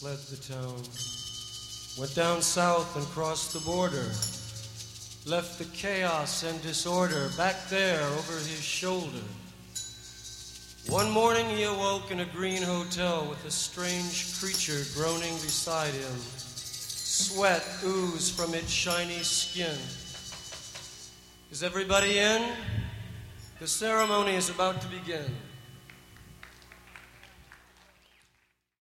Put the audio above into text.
fled the town, went down south and crossed the border, left the chaos and disorder back there over his shoulder. One morning he awoke in a green hotel with a strange creature groaning beside him. Sweat oozed from its shiny skin. Is everybody in? The ceremony is about to begin.